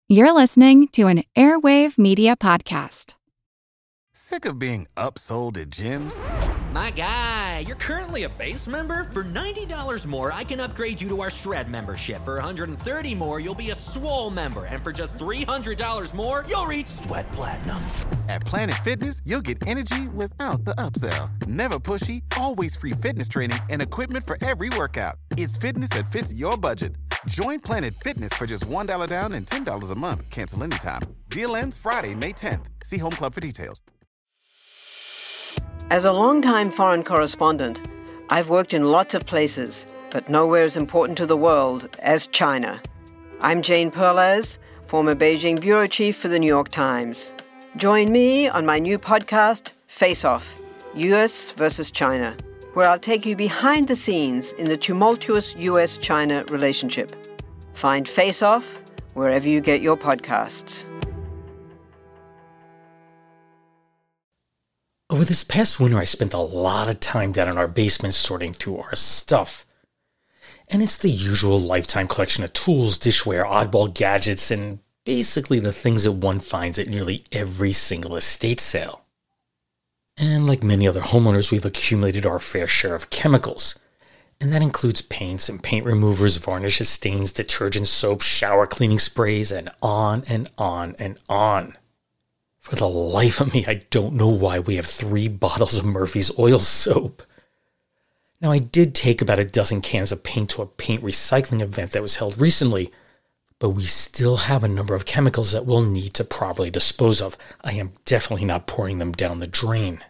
You're listening to an Airwave Media Podcast. Sick of being upsold at gyms? My guy, you're currently a base member. For $90 more, I can upgrade you to our Shred membership. For $130 more, you'll be a Swole member. And for just $300 more, you'll reach Sweat Platinum. At Planet Fitness, you'll get energy without the upsell. Never pushy, always free fitness training and equipment for every workout. It's fitness that fits your budget. Join Planet Fitness for just $1 down and $10 a month. Cancel anytime. Deal ends Friday, May 10th. See Home Club for details. As a longtime foreign correspondent, I've worked in lots of places, but nowhere as important to the world as China. I'm Jane Perlez, former Beijing bureau chief for the New York Times. Join me on my new podcast, Face Off, U.S. versus China, where I'll take you behind the scenes in the tumultuous U.S.-China relationship. Find Face Off wherever you get your podcasts. Over this past winter, I spent a lot of time down in our basement sorting through our stuff. And it's the usual lifetime collection of tools, dishware, oddball gadgets, and basically the things that one finds at nearly every single estate sale. And like many other homeowners, we've accumulated our fair share of chemicals. And that includes paints and paint removers, varnishes, stains, detergent, soap, shower cleaning sprays, and on and on and on. For the life of me, I don't know why we have 3 bottles of Murphy's oil soap. Now, I did take about a dozen cans of paint to a paint recycling event that was held recently, but we still have a number of chemicals that we'll need to properly dispose of. I am definitely not pouring them down the drain.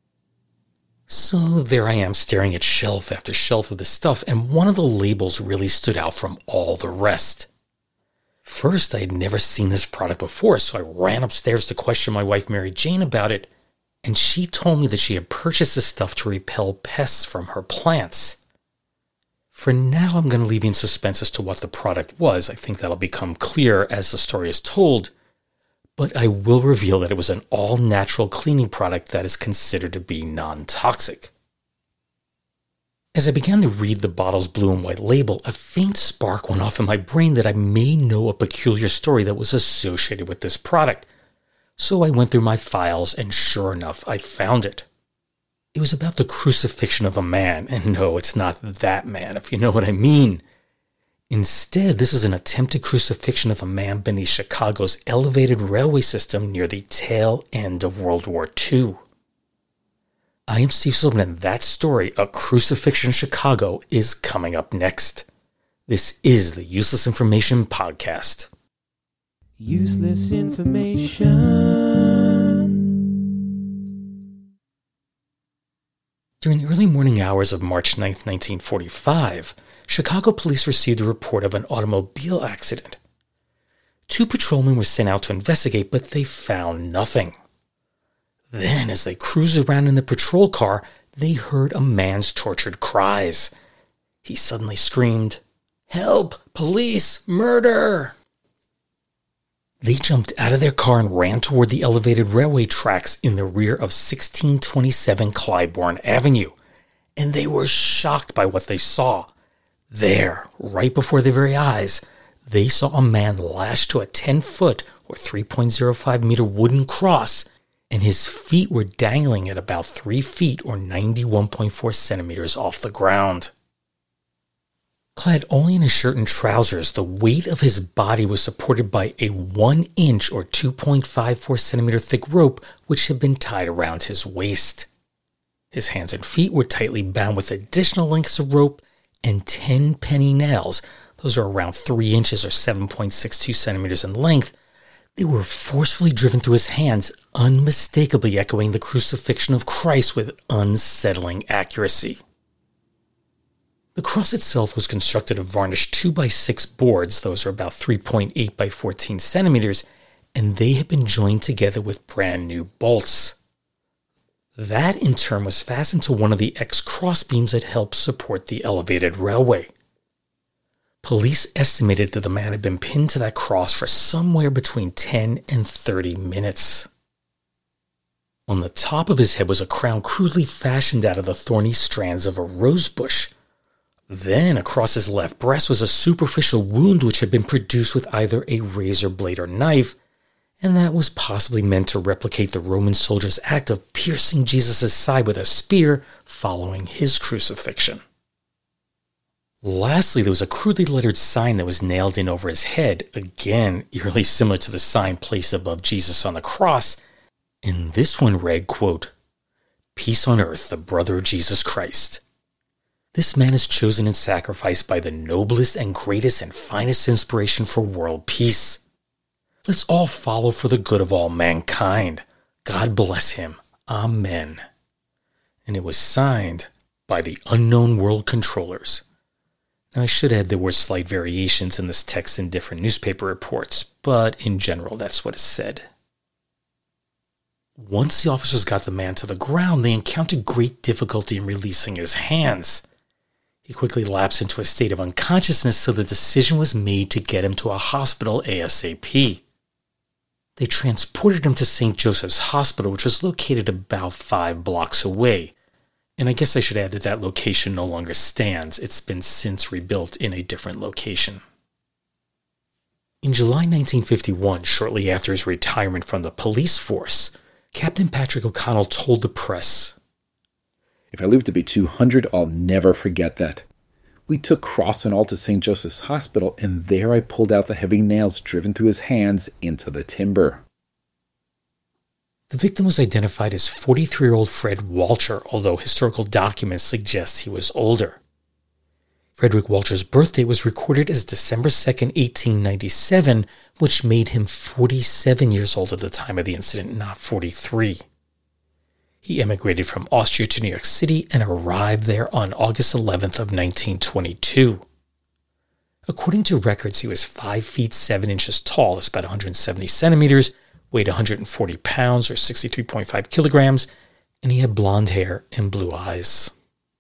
So there I am staring at shelf after shelf of this stuff, and one of the labels really stood out from all the rest. First, I had never seen this product before, so I ran upstairs to question my wife Mary Jane about it, and she told me that she had purchased this stuff to repel pests from her plants. For now, I'm going to leave you in suspense as to what the product was. I think that'll become clear as the story is told, but I will reveal that it was an all-natural cleaning product that is considered to be non-toxic. As I began to read the bottle's blue and white label, a faint spark went off in my brain that I may know a peculiar story that was associated with this product. So I went through my files, and sure enough, I found it. It was about the crucifixion of a man, and no, it's not that man, if you know what I mean. Instead, this is an attempted crucifixion of a man beneath Chicago's elevated railway system near the tail end of World War II. I am Steve Silverman, and that story, A Crucifixion in Chicago, is coming up next. This is the Useless Information Podcast. Useless information. During the early morning hours of March 9, 1945, Chicago police received a report of an automobile accident. 2 patrolmen were sent out to investigate, but they found nothing. Then, as they cruised around in the patrol car, they heard a man's tortured cries. He suddenly screamed, "Help! Police! Murder!" They jumped out of their car and ran toward the elevated railway tracks in the rear of 1627 Clybourne Avenue, and they were shocked by what they saw. There, right before their very eyes, they saw a man lashed to a 10-foot or 3.05 meter wooden cross, and his feet were dangling at about 3 feet or 91.4 centimeters off the ground. Clad only in a shirt and trousers, the weight of his body was supported by a 1 inch or 2.54 centimeter thick rope which had been tied around his waist. His hands and feet were tightly bound with additional lengths of rope and 10 penny nails. Those are around 3 inches or 7.62 centimeters in length. They were forcefully driven through his hands, unmistakably echoing the crucifixion of Christ with unsettling accuracy. The cross itself was constructed of varnished 2x6 boards, those are about 3.8 by 14 centimeters, and they had been joined together with brand new bolts. That in turn was fastened to one of the X crossbeams that helped support the elevated railway. Police estimated that the man had been pinned to that cross for somewhere between 10 and 30 minutes. On the top of his head was a crown crudely fashioned out of the thorny strands of a rose bush. Then, across his left breast was a superficial wound which had been produced with either a razor blade or knife, and that was possibly meant to replicate the Roman soldier's act of piercing Jesus' side with a spear following his crucifixion. Lastly, there was a crudely lettered sign that was nailed in over his head, again eerily similar to the sign placed above Jesus on the cross, and this one read, quote, "Peace on earth, the brother of Jesus Christ. This man is chosen and sacrificed by the noblest and greatest and finest inspiration for world peace. Let's all follow for the good of all mankind. God bless him. Amen." And it was signed by the Unknown World Controllers. Now, I should add there were slight variations in this text in different newspaper reports, but in general, that's what it said. Once the officers got the man to the ground, they encountered great difficulty in releasing his hands. He quickly lapsed into a state of unconsciousness, so the decision was made to get him to a hospital ASAP. They transported him to St. Joseph's Hospital, which was located about 5 blocks away. And I guess I should add that that location no longer stands. It's been since rebuilt in a different location. In July 1951, shortly after his retirement from the police force, Captain Patrick O'Connell told the press, "If I live to be 200, I'll never forget that. We took Cross and all to St. Joseph's Hospital, and there I pulled out the heavy nails driven through his hands into the timber." The victim was identified as 43-year-old Fred Walcher, although historical documents suggest he was older. Frederick Walcher's birthday was recorded as December 2nd, 1897, which made him 47 years old at the time of the incident, not 43. He emigrated from Austria to New York City and arrived there on August 11th of 1922. According to records, he was 5 feet 7 inches tall, that's about 170 centimeters, weighed 140 pounds or 63.5 kilograms, and he had blonde hair and blue eyes.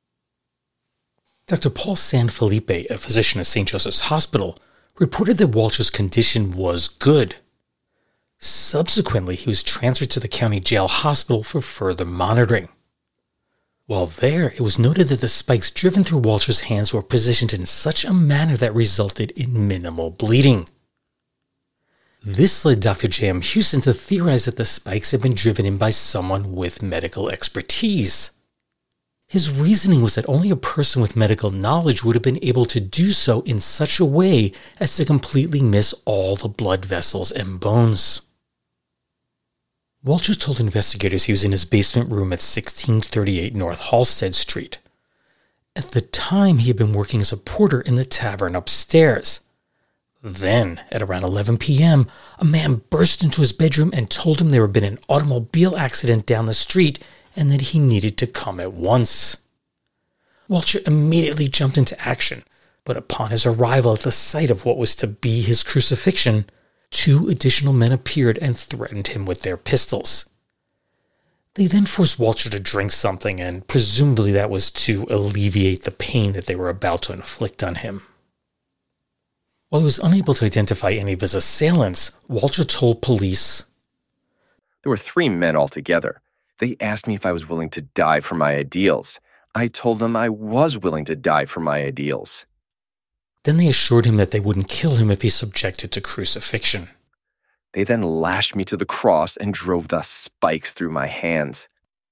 Dr. Paul Sanfilippo, a physician at St. Joseph's Hospital, reported that Walcher's condition was good. Subsequently, he was transferred to the county jail hospital for further monitoring. While there, it was noted that the spikes driven through Walcher's hands were positioned in such a manner that resulted in minimal bleeding. This led Dr. J.M. Houston to theorize that the spikes had been driven in by someone with medical expertise. His reasoning was that only a person with medical knowledge would have been able to do so in such a way as to completely miss all the blood vessels and bones. Walcher told investigators he was in his basement room at 1638 North Halsted Street. At the time, he had been working as a porter in the tavern upstairs. Then, at around 11 p.m., a man burst into his bedroom and told him there had been an automobile accident down the street and that he needed to come at once. Walcher immediately jumped into action, but upon his arrival at the site of what was to be his crucifixion, 2 additional men appeared and threatened him with their pistols. They then forced Walcher to drink something, and presumably that was to alleviate the pain that they were about to inflict on him. While he was unable to identify any of his assailants, Walcher told police, "There were 3 men altogether. They asked me if I was willing to die for my ideals. I told them I was willing to die for my ideals." Then they assured him that they wouldn't kill him if he subjected to crucifixion. They then lashed me to the cross and drove the spikes through my hands.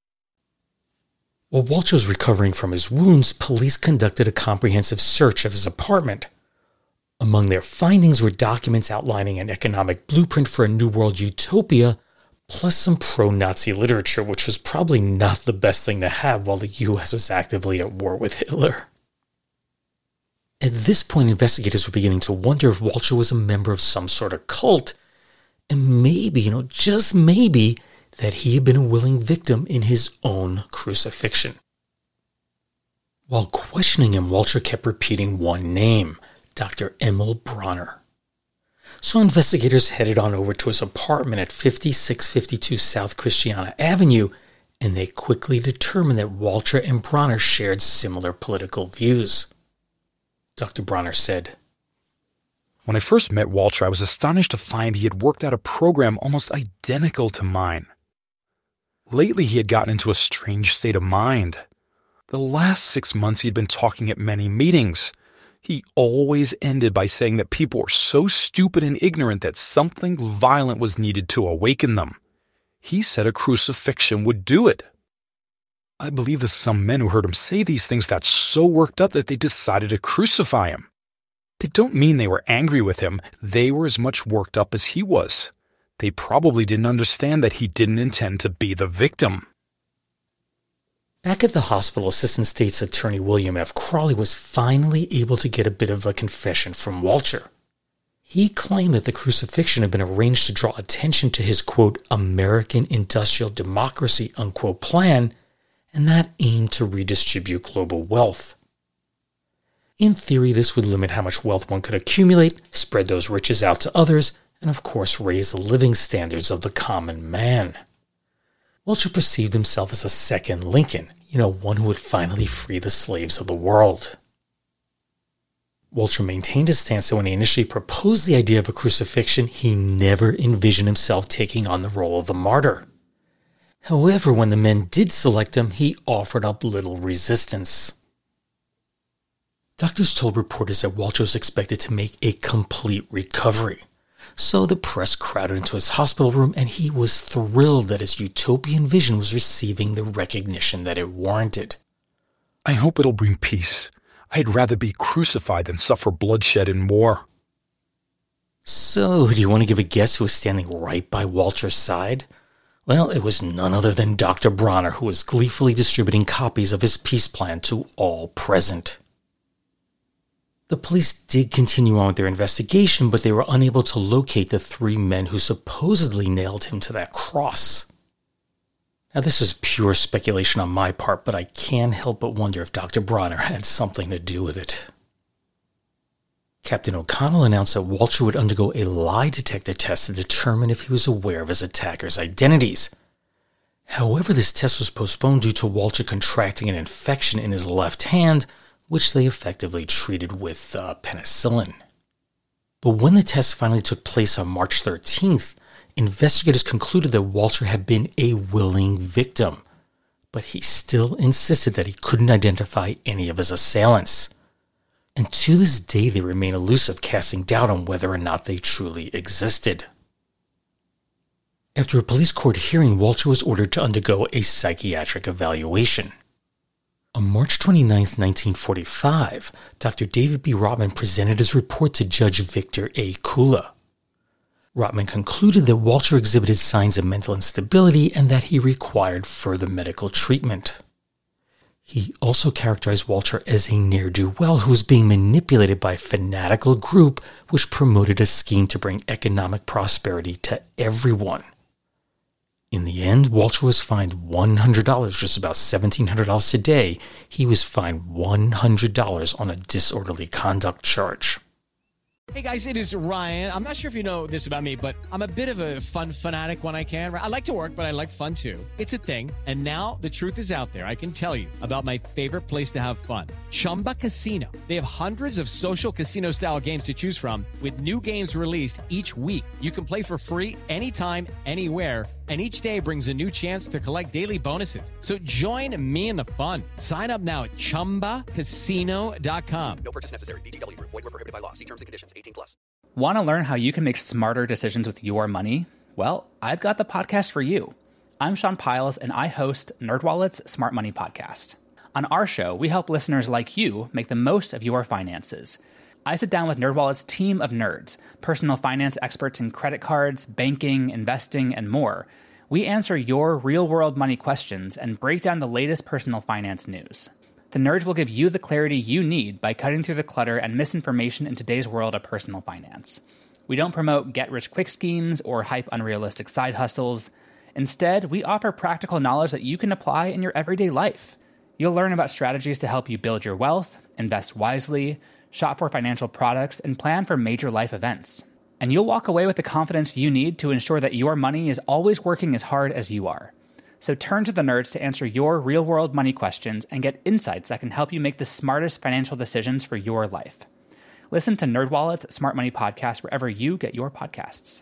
While Walcher was recovering from his wounds, police conducted a comprehensive search of his apartment. Among their findings were documents outlining an economic blueprint for a New World utopia, plus some pro-Nazi literature, which was probably not the best thing to have while the U.S. was actively at war with Hitler. At this point, investigators were beginning to wonder if Walcher was a member of some sort of cult, and maybe, just maybe, that he had been a willing victim in his own crucifixion. While questioning him, Walcher kept repeating one name, Dr. Emil Bronner. So investigators headed on over to his apartment at 5652 South Christiana Avenue, and they quickly determined that Walcher and Bronner shared similar political views. Dr. Bronner said, "When I first met Walcher, I was astonished to find he had worked out a program almost identical to mine. Lately, he had gotten into a strange state of mind. The last 6 months he'd been talking at many meetings. He always ended by saying that people were so stupid and ignorant that something violent was needed to awaken them. He said a crucifixion would do it. I believe that some men who heard him say these things got so worked up that they decided to crucify him. They don't mean they were angry with him. They were as much worked up as he was. They probably didn't understand that he didn't intend to be the victim. Back at the hospital, Assistant State's Attorney William F. Crawley was finally able to get a bit of a confession from Walcher. He claimed that the crucifixion had been arranged to draw attention to his, quote, American industrial democracy, unquote, plan, and that aimed to redistribute global wealth. In theory, this would limit how much wealth one could accumulate, spread those riches out to others, and of course raise the living standards of the common man. Walcher perceived himself as a second Lincoln, one who would finally free the slaves of the world. Walcher maintained his stance that when he initially proposed the idea of a crucifixion, he never envisioned himself taking on the role of the martyr. However, when the men did select him, he offered up little resistance. Doctors told reporters that Walcher was expected to make a complete recovery. So the press crowded into his hospital room, and he was thrilled that his utopian vision was receiving the recognition that it warranted. I hope it'll bring peace. I'd rather be crucified than suffer bloodshed in war. So, do you want to give a guess who was standing right by Walcher's side? Well, it was none other than Dr. Bronner, who was gleefully distributing copies of his peace plan to all present. The police did continue on with their investigation, but they were unable to locate the 3 men who supposedly nailed him to that cross. Now, this is pure speculation on my part, but I can't help but wonder if Dr. Bronner had something to do with it. Captain O'Connell announced that Walcher would undergo a lie detector test to determine if he was aware of his attackers' identities. However, this test was postponed due to Walcher contracting an infection in his left hand, which they effectively treated with penicillin. But when the test finally took place on March 13th, investigators concluded that Walcher had been a willing victim, but he still insisted that he couldn't identify any of his assailants. And to this day, they remain elusive, casting doubt on whether or not they truly existed. After a police court hearing, Walcher was ordered to undergo a psychiatric evaluation. On March 29, 1945, Dr. David B. Rotman presented his report to Judge Victor A. Kula. Rotman concluded that Walcher exhibited signs of mental instability and that he required further medical treatment. He also characterized Walcher as a ne'er-do-well who was being manipulated by a fanatical group which promoted a scheme to bring economic prosperity to everyone. In the end, Walcher was fined $100, just about $1,700 today. He was fined $100 on a disorderly conduct charge. Hey guys, it is Ryan. I'm not sure if you know this about me, but I'm a bit of a fun fanatic when I can. I like to work, but I like fun too. It's a thing. And now the truth is out there. I can tell you about my favorite place to have fun. Chumba Casino. They have hundreds of social casino style games to choose from with new games released each week. You can play for free anytime, anywhere. And each day brings a new chance to collect daily bonuses. So join me in the fun. Sign up now at ChumbaCasino.com. No purchase necessary. VGW Group. Void where prohibited by law. See terms and conditions. 18+. Want to learn how you can make smarter decisions with your money? Well, I've got the podcast for you. I'm Sean Piles, and I host NerdWallet's Smart Money Podcast. On our show, we help listeners like you make the most of your finances. I sit down with NerdWallet's team of nerds, personal finance experts in credit cards, banking, investing, and more. We answer your real-world money questions and break down the latest personal finance news. The nerds will give you the clarity you need by cutting through the clutter and misinformation in today's world of personal finance. We don't promote get-rich-quick schemes or hype unrealistic side hustles. Instead, we offer practical knowledge that you can apply in your everyday life. You'll learn about strategies to help you build your wealth, invest wisely, shop for financial products, and plan for major life events. And you'll walk away with the confidence you need to ensure that your money is always working as hard as you are. So turn to the nerds to answer your real-world money questions and get insights that can help you make the smartest financial decisions for your life. Listen to NerdWallet's Smart Money Podcast wherever you get your podcasts.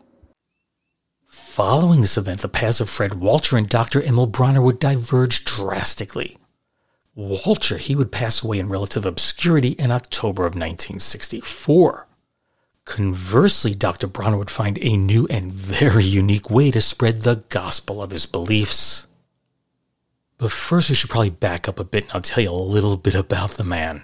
Following this event, the paths of Fred Walcher and Dr. Emil Bronner would diverge drastically. Walcher, he would pass away in relative obscurity in October of 1964. Conversely, Dr. Bronner would find a new and very unique way to spread the gospel of his beliefs. But first, we should probably back up a bit and I'll tell you a little bit about the man.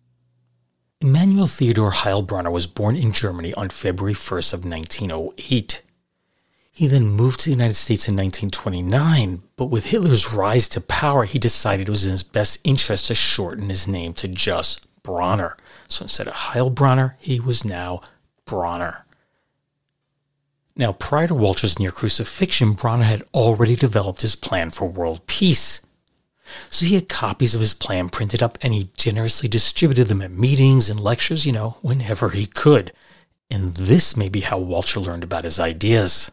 Emanuel Theodor Heilbronner was born in Germany on February 1st of 1908. He then moved to the United States in 1929, but with Hitler's rise to power, he decided it was in his best interest to shorten his name to just Bronner. So instead of Heilbronner, he was now Bronner. Now, prior to Walcher's near crucifixion, Bronner had already developed his plan for world peace. So he had copies of his plan printed up and he generously distributed them at meetings and lectures, whenever he could. And this may be how Walcher learned about his ideas.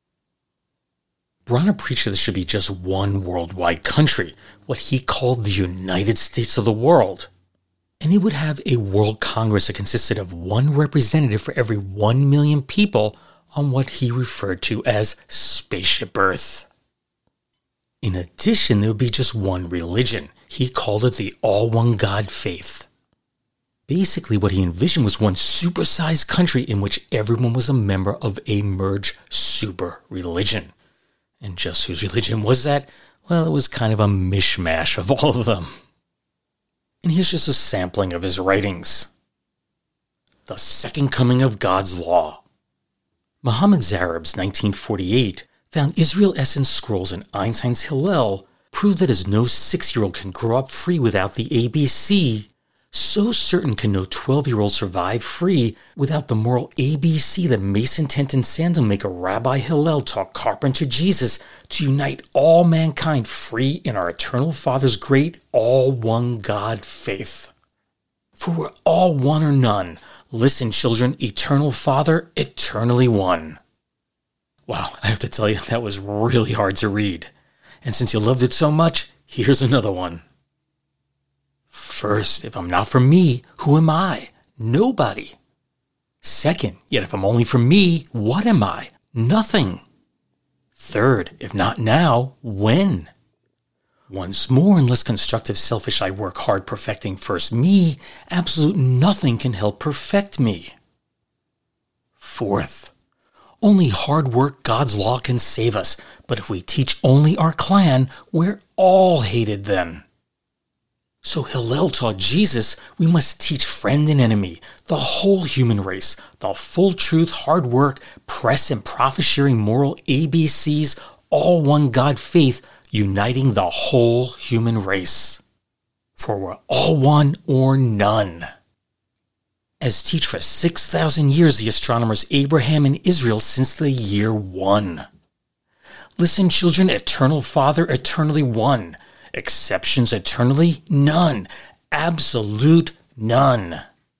Bronner preached that there should be just one worldwide country, what he called the United States of the world. And he would have a World Congress that consisted of one representative for every 1 million people on what he referred to as Spaceship Earth. In addition, there would be just one religion. He called it the All-One-God Faith. Basically, what he envisioned was one supersized country in which everyone was a member of a merged super religion. And just whose religion was that? Well, it was kind of a mishmash of all of them. And here's just a sampling of his writings. The Second Coming of God's Law. Muhammad Zarib's 1948 found Israel Essence scrolls in Einstein's Hillel prove that as no 6-year-old can grow up free without the ABC, so certain can no 12-year-old survive free without the moral ABC that Mason Tent and Sandal make a Rabbi Hillel taught Carpenter Jesus to unite all mankind free in our eternal Father's great all-one God faith. For we're all one or none. Listen, children, eternal Father, eternally one. Wow, I have to tell you, that was really hard to read. And since you loved it so much, here's another one. First, if I'm not for me, who am I? Nobody. Second, yet if I'm only for me, what am I? Nothing. Third, if not now, when? Once more, unless constructive selfish I work hard perfecting first me, absolute nothing can help perfect me. Fourth, only hard work, God's law can save us, but if we teach only our clan, we're all hated then. So Hillel taught Jesus we must teach friend and enemy, the whole human race, the full truth, hard work, press and profit-sharing moral ABCs, all one God faith, uniting the whole human race. For we're all one or none. As teach for 6,000 years the astronomers Abraham and Israel since the year 1. Listen, children, eternal Father, eternally one. Exceptions eternally? None. Absolute none.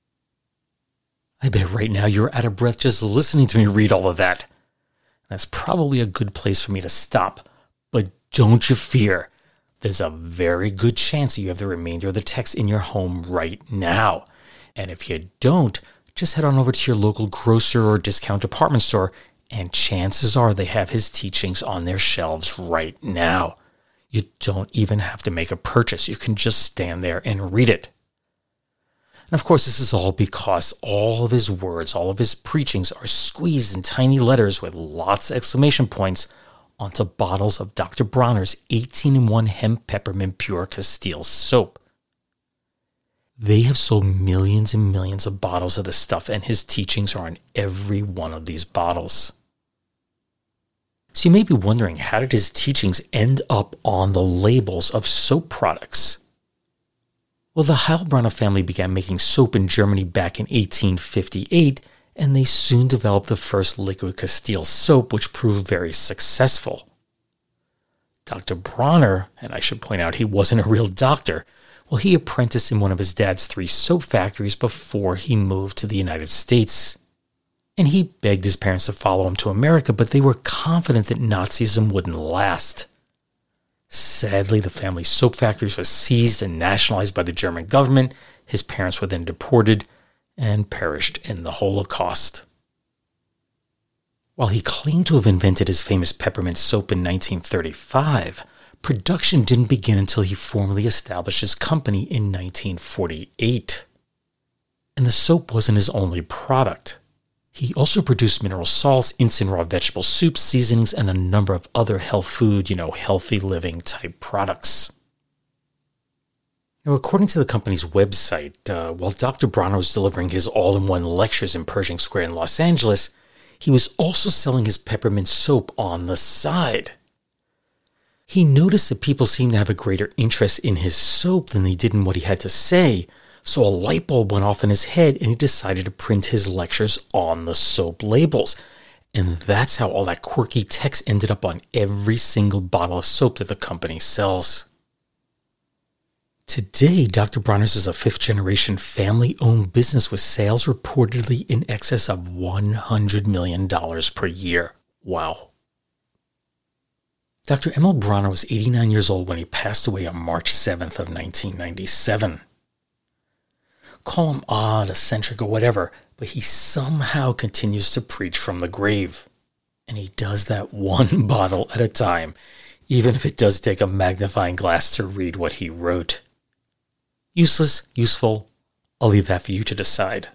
I bet right now you're out of breath just listening to me read all of that. That's probably a good place for me to stop. But don't you fear. There's a very good chance that you have the remainder of the text in your home right now. And if you don't, just head on over to your local grocer or discount department store, and chances are they have his teachings on their shelves right now. You don't even have to make a purchase. You can just stand there and read it. And of course, this is all because all of his words, all of his preachings are squeezed in tiny letters with lots of exclamation points onto bottles of Dr. Bronner's 18-in-1 hemp peppermint pure Castile soap. They have sold millions and millions of bottles of this stuff, and his teachings are on every one of these bottles. So you may be wondering, how did his teachings end up on the labels of soap products? Well, the Heilbronner family began making soap in Germany back in 1858, and they soon developed the first liquid Castile soap, which proved very successful. Dr. Bronner, and I should point out he wasn't a real doctor, well, he apprenticed in one of his dad's 3 soap factories before he moved to the United States. And he begged his parents to follow him to America, but they were confident that Nazism wouldn't last. Sadly, the family's soap factories were seized and nationalized by the German government. His parents were then deported and perished in the Holocaust. While he claimed to have invented his famous peppermint soap in 1935, production didn't begin until he formally established his company in 1948. And the soap wasn't his only product. He also produced mineral salts, instant raw vegetable soups, seasonings, and a number of other health food, healthy living type products. Now, according to the company's website, while Dr. Bronner was delivering his all-in-one lectures in Pershing Square in Los Angeles, he was also selling his peppermint soap on the side. He noticed that people seemed to have a greater interest in his soap than they did in what he had to say, so a light bulb went off in his head and he decided to print his lectures on the soap labels. And that's how all that quirky text ended up on every single bottle of soap that the company sells. Today, Dr. Bronner's is a fifth-generation family-owned business with sales reportedly in excess of $100 million per year. Wow. Dr. Emil Bronner was 89 years old when he passed away on March 7th of 1997. Call him odd, eccentric, or whatever, but he somehow continues to preach from the grave. And he does that one bottle at a time, even if it does take a magnifying glass to read what he wrote. Useless, useful, I'll leave that for you to decide.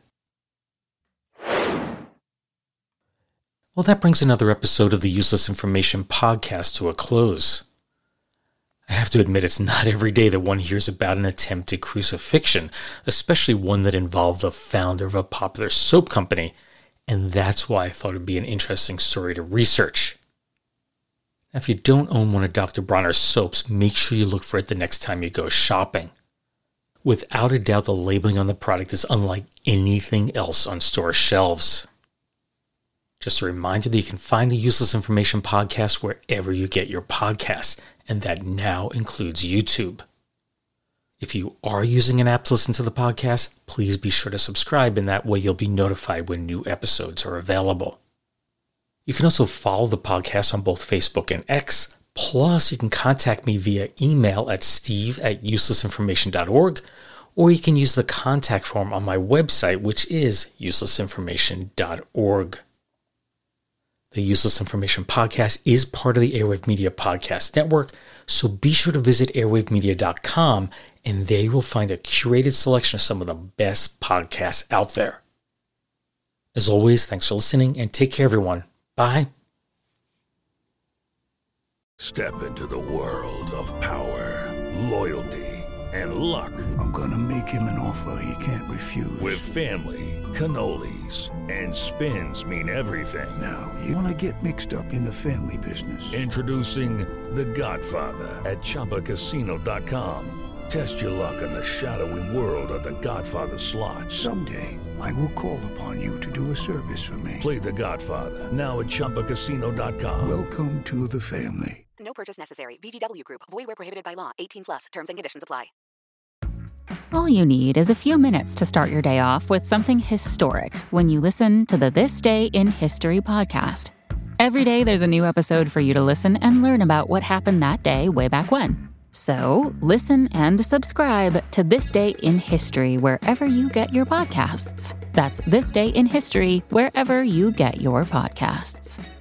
Well, that brings another episode of the Useless Information Podcast to a close. I have to admit it's not every day that one hears about an attempted crucifixion, especially one that involved the founder of a popular soap company, and that's why I thought it would be an interesting story to research. Now, if you don't own one of Dr. Bronner's soaps, make sure you look for it the next time you go shopping. Without a doubt, the labeling on the product is unlike anything else on store shelves. Just a reminder that you can find the Useless Information Podcast wherever you get your podcasts, and that now includes YouTube. If you are using an app to listen to the podcast, please be sure to subscribe, and that way you'll be notified when new episodes are available. You can also follow the podcast on both Facebook and X. Plus, you can contact me via email at steve@uselessinformation.org, or you can use the contact form on my website, which is uselessinformation.org. The Useless Information Podcast is part of the Airwave Media Podcast Network, so be sure to visit airwavemedia.com, and there you will find a curated selection of some of the best podcasts out there. As always, thanks for listening, and take care, everyone. Bye. Step into the world of power, loyalty, and luck. I'm gonna make him an offer he can't refuse. With family, cannolis, and spins mean everything. Now, you wanna get mixed up in the family business. Introducing The Godfather at ChumbaCasino.com. Test your luck in the shadowy world of The Godfather slot. Someday, I will call upon you to do a service for me. Play The Godfather, now at ChumbaCasino.com. Welcome to the family. No purchase necessary. VGW Group. Void where prohibited by law. 18+. Terms and conditions apply. All you need is a few minutes to start your day off with something historic when you listen to the This Day in History podcast. Every day there's a new episode for you to listen and learn about what happened that day way back when. So listen and subscribe to This Day in History wherever you get your podcasts. That's This Day in History wherever you get your podcasts.